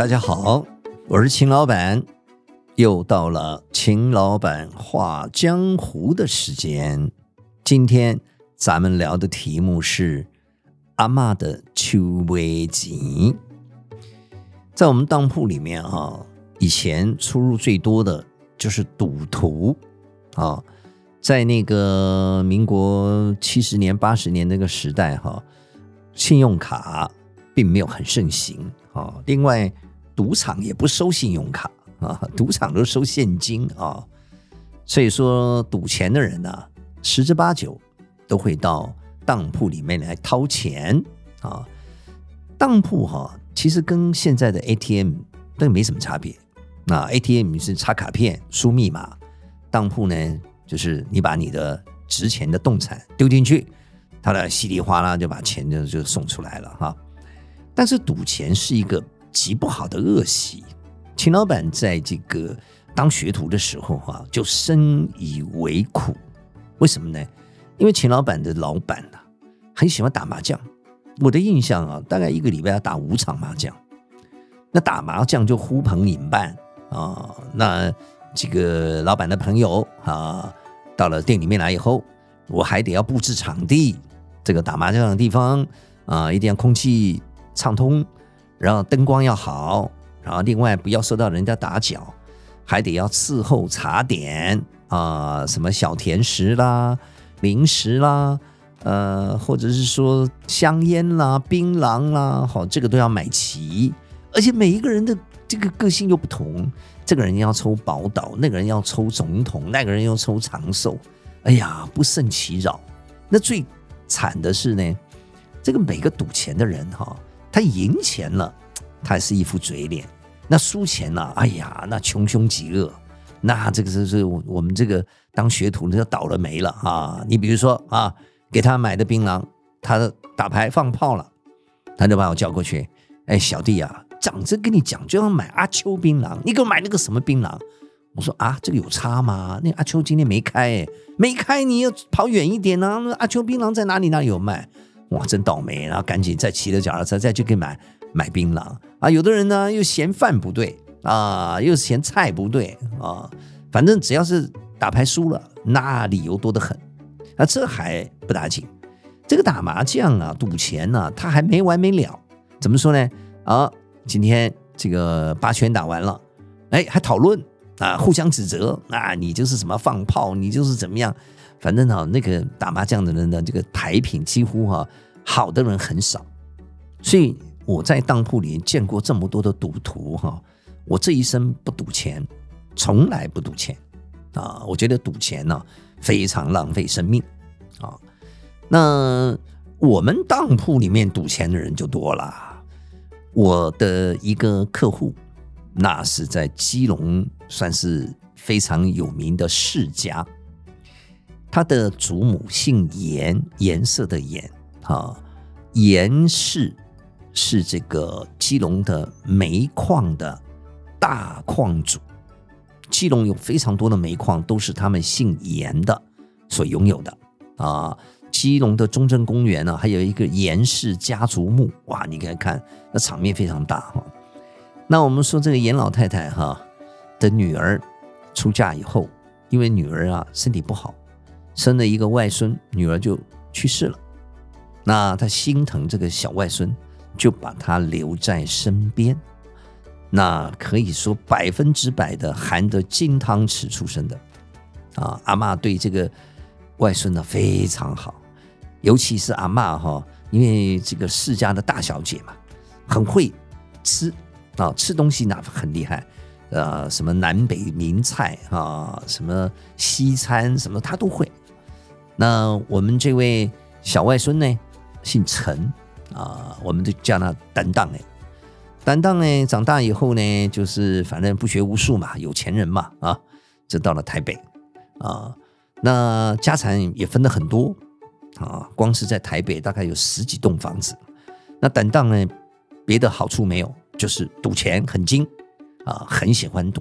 大家好，我是秦老板，又到了秦老板话江湖的时间。今天咱们聊的题目是阿嬷的手尾钱。在我们当铺里面以前出入最多的就是赌徒在那个民国70年80年那个时代信用卡并没有很盛行另外赌场也不收信用卡赌场都收现金所以说赌钱的人十之八九都会到当铺里面来掏钱当铺其实跟现在的 ATM 都没什么差别。那 ATM 是插卡片输密码，当铺呢就是你把你的值钱的动产丢进去，他的稀里哗啦就把钱就送出来了但是赌钱是一个极不好的恶习。秦老板在这个当学徒的时候就深以为苦。为什么呢？因为秦老板的老板很喜欢打麻将。我的印象大概一个礼拜要打5场麻将。那打麻将就呼朋引伴那这个老板的朋友到了店里面来以后，我还得要布置场地，这个打麻将的地方一定要空气畅通，然后灯光要好，然后另外不要受到人家打搅，还得要伺候茶点什么小甜食啦、零食啦，或者是说香烟啦、槟榔啦，这个都要买齐。而且每一个人的这个个性又不同，这个人要抽宝岛，那个人要抽总统，那个人要抽长寿，哎呀，不胜其扰。那最惨的是呢，这个每个赌钱的人他赢钱了，他是一副嘴脸；那输钱了，哎呀，那穷凶极恶。那这个是我们这个当学徒的就倒了霉了你比如说给他买的槟榔，他打牌放炮了，他就把我叫过去，小弟长子跟你讲就要买阿秋槟榔，你给我买那个什么槟榔？我说这个有差吗？那阿秋今天没开没开你要跑远一点那阿秋槟榔在哪里有卖？哇，真倒霉！然后赶紧再骑着脚踏车再去给买槟榔有的人呢又嫌饭不对又嫌菜不对反正只要是打牌输了，那理由多得很。这还不打紧，这个打麻将赌钱他还没完没了。怎么说呢？今天这个8圈打完了，还讨论互相指责你就是什么放炮，你就是怎么样。反正那个打麻将的人的这个牌品几乎好的人很少。所以我在当铺里见过这么多的赌徒我这一生不赌钱，从来不赌钱我觉得赌钱非常浪费生命那我们当铺里面赌钱的人就多了。我的一个客户，那是在基隆算是非常有名的世家，他的祖母姓严，颜色的颜严氏是这个基隆的煤矿的大矿主。基隆有非常多的煤矿都是他们姓严的所拥有的基隆的中正公园还有一个严氏家族墓，哇，你看那场面非常大那我们说这个严老太太的女儿出嫁以后，因为女儿身体不好，生了一个外孙，女儿就去世了。那她心疼这个小外孙，就把他留在身边。那可以说100%的含着金汤匙出生的阿嬷对这个外孙非常好。尤其是阿嬷因为这个世家的大小姐嘛，很会吃吃东西很厉害什么南北名菜什么西餐什么她都会。那我们这位小外孙呢姓陈我们就叫他担当担当呢长大以后呢，就是反正不学无术嘛，有钱人嘛就到了台北那家产也分得很多光是在台北大概有10几栋房子。那担当呢别的好处没有，就是赌钱很精很喜欢赌。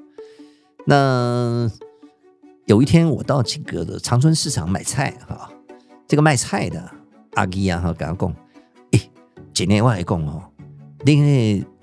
那有一天我到这个长春市场买菜这个卖菜的阿基跟他讲今天我来讲你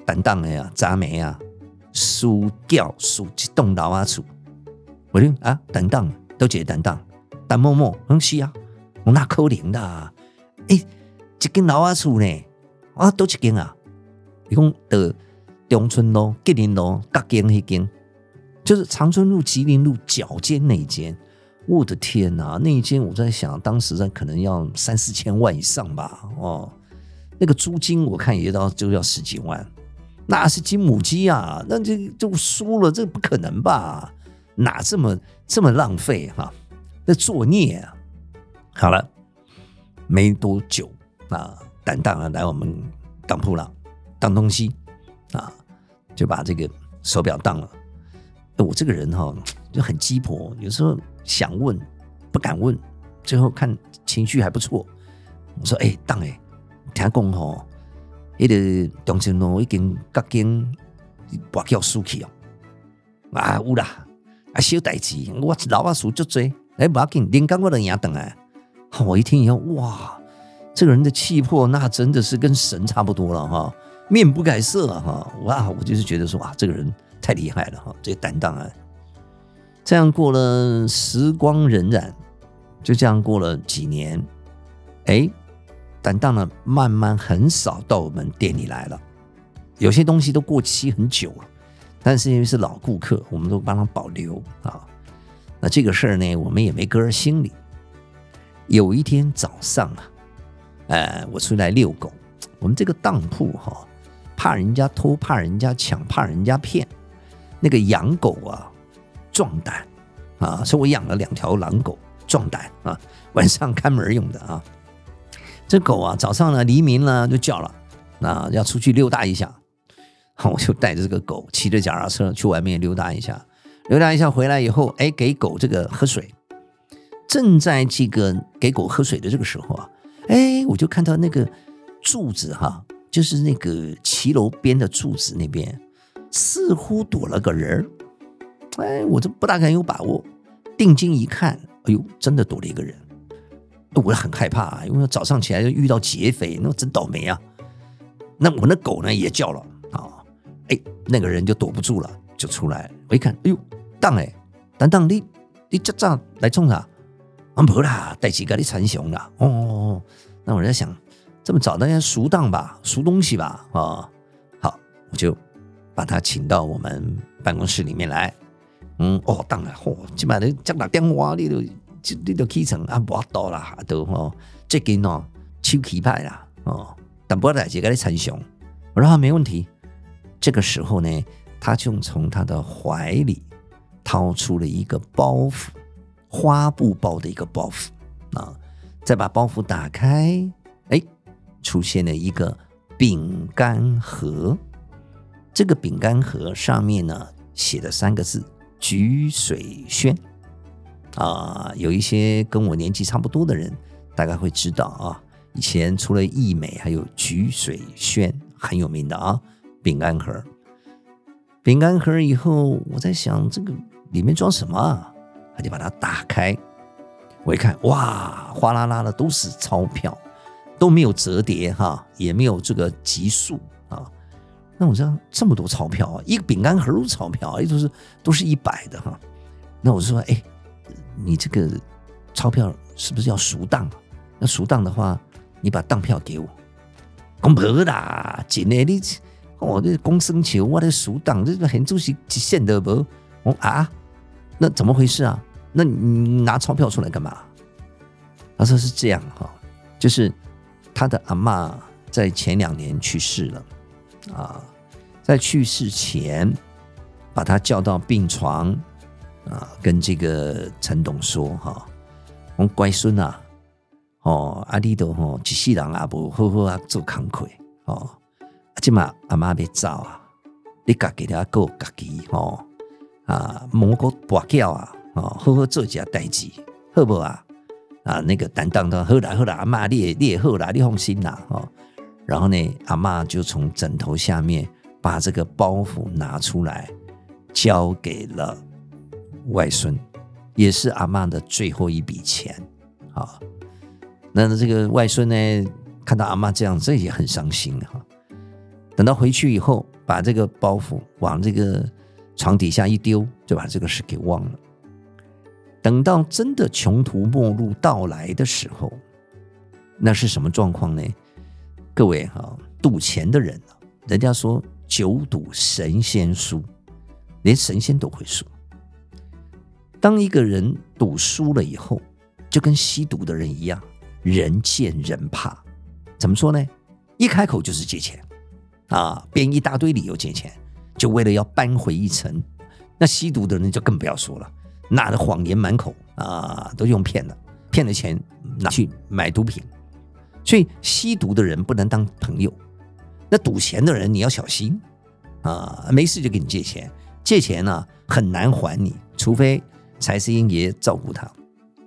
担当的呀，昨暝啊，输掉输一栋老仔厝，我就担当都一个担当，陈某某，是啊，我那可能啦，一间老仔厝呢，都一间啊，伊讲的中村路、吉林路各间迄间，就是长春路、吉林路角尖那一间。我的天哪，那一间我在想，当时可能要3-4千万以上吧，那个租金我看就要10几万，那是金母鸡啊，那就输了，这不可能吧？哪这么浪费哈？那作孽啊！好了，没多久担当来我们当铺了，当东西就把这个手表当了。我这个人就很鸡婆，有时候想问不敢问，最后看情绪还不错，我说当听讲那个中正路已经各间跋筊输去有啦，小代志，我老仔数足多，不要紧，连工我都赢回来。我一听以后，哇，这个人的气魄那真的是跟神差不多了面不改色哇，我就是觉得说这个人太厉害了这担当啊。这样过了时光荏苒，就这样过了几年，担当呢慢慢很少到我们店里来了，有些东西都过期很久了，但是因为是老顾客，我们都帮他保留那这个事儿呢，我们也没搁在心里。有一天早上我出来遛狗，我们这个当铺怕人家偷，怕人家抢，怕人家骗，那个养狗壮胆所以我养了2条狼狗，壮胆晚上看门用的这狗早上呢黎明了就叫了，要出去溜达一下，我就带着这个狗骑着脚踏车去外面溜达一下回来以后，给狗这个喝水。正在这个给狗喝水的这个时候我就看到那个柱子就是那个骑楼边的柱子那边，似乎躲了个人我就不大敢有把握，定睛一看，真的躲了一个人。我很害怕因为早上起来就遇到劫匪，那真倒霉啊。那我那狗呢也叫了那个人就躲不住了，就出来。我一看，担当你这早来冲啥？没啦，带几个你残熊啦。那我在想，这么早的要赎当吧，赎东西吧好，我就把他请到我们办公室里面来。当然基本上接6电话你就起床没法度啦，都最近手气歹啦但不带几个你残熊。我说没问题。这个时候呢，他就从他的怀里掏出了一个包袱，花布包的一个包袱再把包袱打开，出现了一个饼干盒。这个饼干盒上面呢写了3个字：菊水轩。有一些跟我年纪差不多的人大概会知道以前除了益美还有菊水轩很有名的饼干盒。饼干盒以后，我在想这个里面装什么他就把它打开。我一看，哇，哗啦啦的都是钞票，都没有折叠也没有这个级数那我知道这么多钞票一个饼干盒都是钞票都是100的那我就说，你这个钞票是不是要赎当？要赎当的话，你把当票给我。我没啦，真的你这公生球，我的赎当，这个很主席一线的不？那怎么回事啊？那你拿钞票出来干嘛？他说是这样就是他的阿嬷在前2年去世了在去世前把他叫到病床跟这个陈董说我乖孙你都一世人也没好好做工课现在阿嬷要走你自己要顾自己莫搁跋筊好好做一下代志好不好那个担当的好啦阿嬷你也好啦，你放心啦然后呢，阿嬷就从枕头下面把这个包袱拿出来，交给了外孙，也是阿嬷的最后一笔钱那这个外孙呢，看到阿嬷这样，这也很伤心等到回去以后， 把这个包袱往这个床底下一丢，就把这个事给忘了。等到真的穷途末路到来的时候，那是什么状况呢？各位赌钱的人，人家说酒赌神仙输，连神仙都会输。当一个人赌输了以后，就跟吸毒的人一样，人见人怕。怎么说呢？一开口就是借钱编一大堆理由借钱，就为了要扳回一城。那吸毒的人就更不要说了，拿着谎言满口都用骗的，骗了钱拿去买毒品。所以吸毒的人不能当朋友，那赌钱的人你要小心没事就给你借钱，借钱很难还你，除非财神爷照顾他。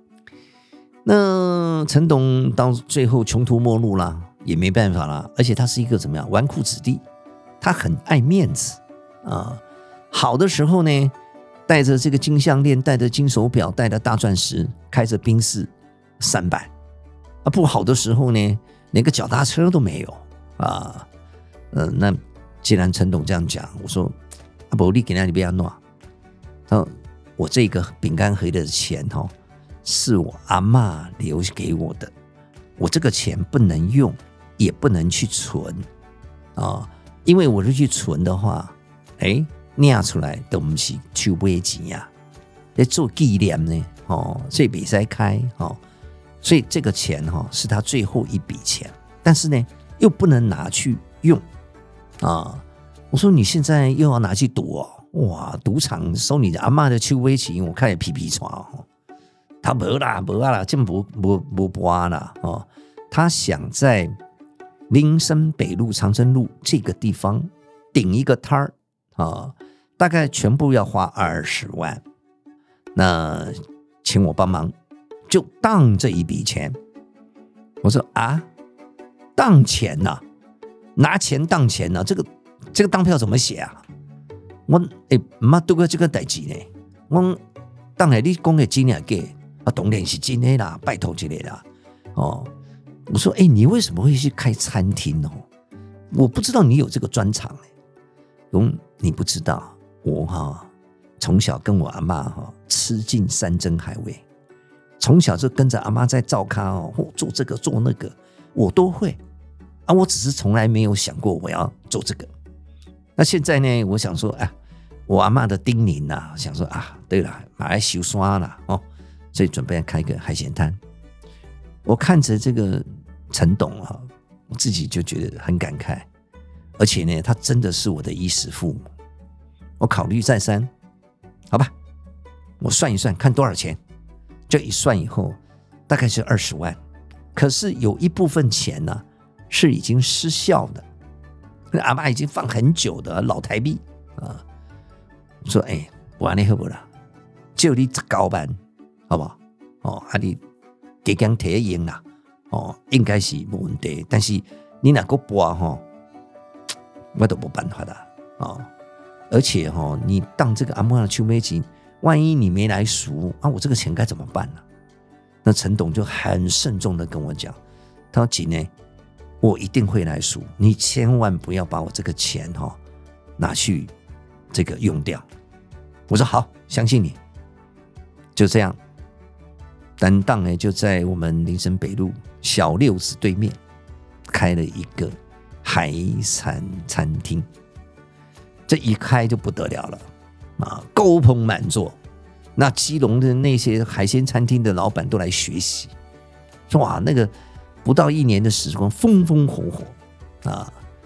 那陈董到最后穷途末路了，也没办法了，而且他是一个怎么样纨绔子弟，他很爱面子好的时候呢，带着这个金项链，带着金手表，带着大钻石，开着宾士300不好的时候呢，连个脚踏车都没有那既然陈董这样讲，我说不你给那里不要弄我这个饼干盒的钱是我阿嬷留给我的，我这个钱不能用，也不能去存因为我是去存的话，拿出来都不是去买钱在做纪念呢所以不可以开所以这个钱是他最后一笔钱，但是呢又不能拿去用我说你现在又要拿去赌哇，赌场收你的阿嬷的手尾钱，我看也皮皮喘他没啦，这不播啦他想在林森北路、长征路这个地方顶一个摊儿大概全部要花20万，那请我帮忙，就当这一笔钱。我说当钱拿钱当钱这个当票怎么写我不对过这个代志呢，我当然你讲的真的假当然是真的啦，拜托之类的我说你为什么会去开餐厅我不知道你有这个专长你不知道我从小跟我阿嬷吃尽山珍海味，从小就跟着阿嬷在灶咖做这个做那个我都会我只是从来没有想过我要做这个。那现在呢，我想说我阿嬷的叮咛想说对了，马来修刷了所以准备开个海鲜摊。我看着这个陈董我自己就觉得很感慨，而且呢，他真的是我的衣食父母。我考虑再三，好吧，我算一算看多少钱，这一算以后大概是20万，可是有一部分钱是已经失效的，阿嬷已经放很久的老台币我说不然你好不啦，就你19万好不好你加减提用啦应该是没问题，但是你若还拨我都没办法的而且你当这个阿嬷的手尾钱，万一你没来赎我这个钱该怎么办呢？那陈董就很慎重的跟我讲，他说姐呢，我一定会来赎，你千万不要把我这个钱拿去这个用掉。我说好，相信你。就这样，担当呢就在我们林森北路小六子对面开了一个海产餐厅，这一开就不得了了高朋满座。那基隆的那些海鲜餐厅的老板都来学习，说哇，那个不到1年的时光，风风火火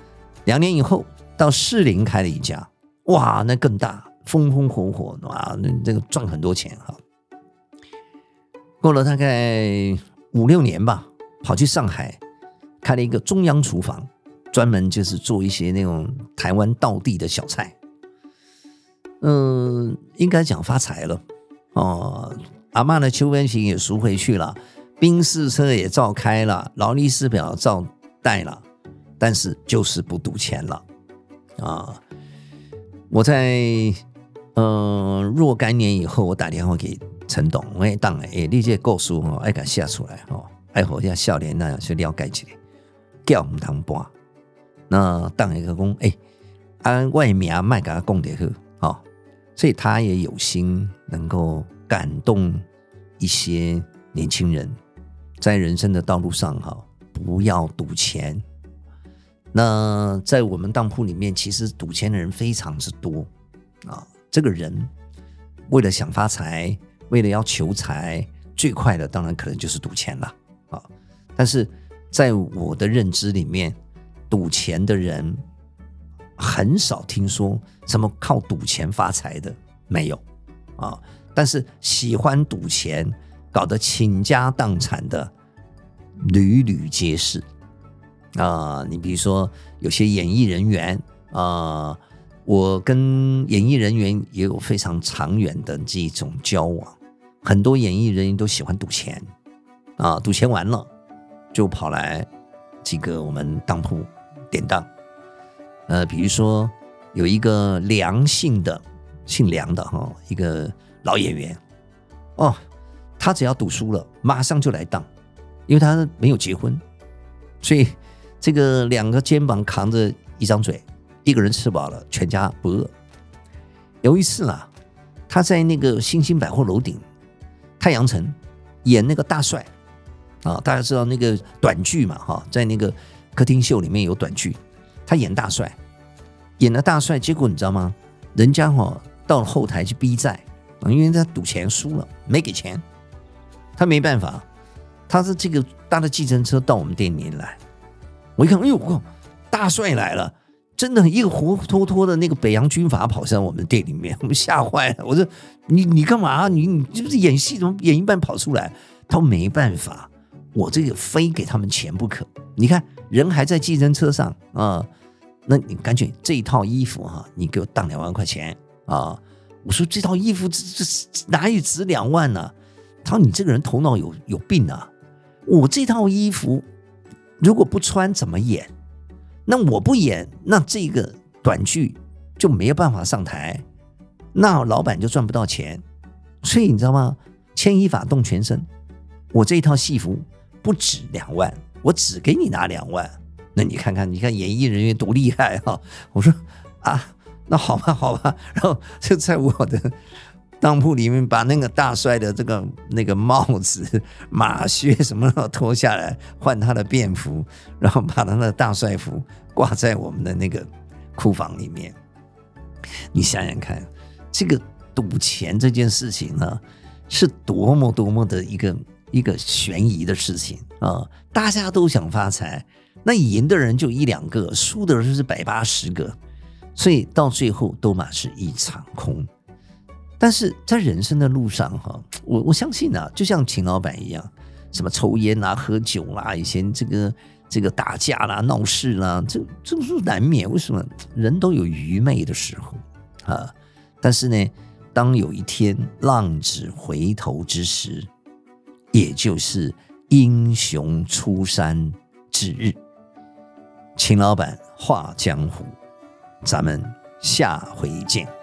2年以后到士林开了一家，哇，那更大，风风火火哇，那个赚很多钱过了大概5-6年吧，跑去上海开了一个中央厨房，专门就是做一些那种台湾道地的小菜。应该讲发财了阿嬷的手尾钱也赎回去了，宾士车也照开了，劳力士表照戴了，但是就是不赌钱了我在若干年以后，我打电话给陈董，我说当你这个故事要给写出来要让这少年去了解一下，叫不能搬。那当然个讲外面卖给他供点喝所以他也有心能够感动一些年轻人，在人生的道路上不要赌钱。那在我们当铺里面，其实赌钱的人非常之多这个人为了想发财，为了要求财，最快的当然可能就是赌钱了但是在我的认知里面，赌钱的人很少听说什么靠赌钱发财的，没有但是喜欢赌钱搞得倾家荡产的屡屡皆是你比如说有些演艺人员我跟演艺人员也有非常长远的这种交往，很多演艺人员都喜欢赌钱赌钱完了就跑来这个我们当铺典当比如说有一个梁姓的姓梁的一个老演员他只要赌输了马上就来当，因为他没有结婚，所以这个2个肩膀扛着一张嘴，一个人吃饱了全家不饿。有一次他在那个星星百货楼顶太阳城演那个大帅大家知道那个短剧嘛在那个客厅秀里面有短剧，他演大帅，演了大帅，结果你知道吗？人家到了后台去逼债因为他赌钱输了没给钱，他没办法，他是这个搭的计程车到我们店里来，我一看，哎呦，大帅来了，真的一个活脱脱的那个北洋军阀跑上我们店里面，我们吓坏了。我说你干嘛？你是不是演戏？怎么演一半跑出来？他说没办法，我这个非给他们钱不可。你看人还在计程车上那你干脆这一套衣服你给我当2万块钱我说这套衣服这哪里值2万呢？他说你这个人头脑有病啊！我这套衣服如果不穿怎么演？那我不演，那这个短剧就没有办法上台，那老板就赚不到钱。所以你知道吗？牵一发动全身，我这一套戏服不止2万，我只给你拿2万。那你看演艺人员多厉害我说那好吧，然后就在我的当铺里面把那个大帅的那个帽子、马靴什么都脱下来，换他的便服，然后把他的大帅服挂在我们的那个库房里面。你想想看，这个赌钱这件事情呢，是多么的一个悬疑的事情大家都想发财，那赢的人就1-2个，输的人是180个。所以到最后都嘛是一场空。但是在人生的路上我相信就像秦老板一样，什么抽烟喝酒以前这个打架闹事这是难免。为什么？人都有愚昧的时候但是呢，当有一天浪子回头之时，也就是英雄出山之日。秦老板话江湖，咱们下回见。